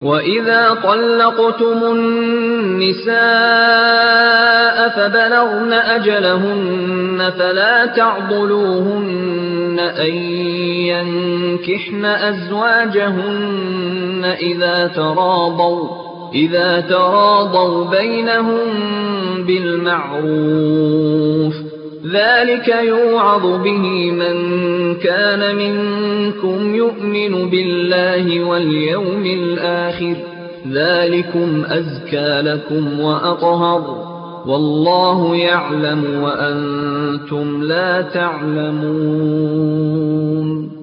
وَإِذَا طَلَّقْتُمُ النِّسَاءَ فَبَلَغْنَ أَجَلَهُنَّ فَلَا تَعْضُلُوهُنَّ أَن يَنكِحْنَ أَزْوَاجَهُنَّ إِذَا تَرَاضَوْا بَيْنَهُم بِالْمَعْرُوفِ ۗ ذَلِكَ يُوعَظُ بِهِ مَن كَانَ مِنكُمْ يُؤْمِنُ بِاللَّهِ وَالْيَوْمِ الْآخِرِ ۗ ذَلِكُمْ أَزْكَىٰ لَكُمْ وَأَطْهَرُ ۗ وَاللَّهُ يَعْلَمُ وَأَنتُمْ لَا تَعْلَمُونَ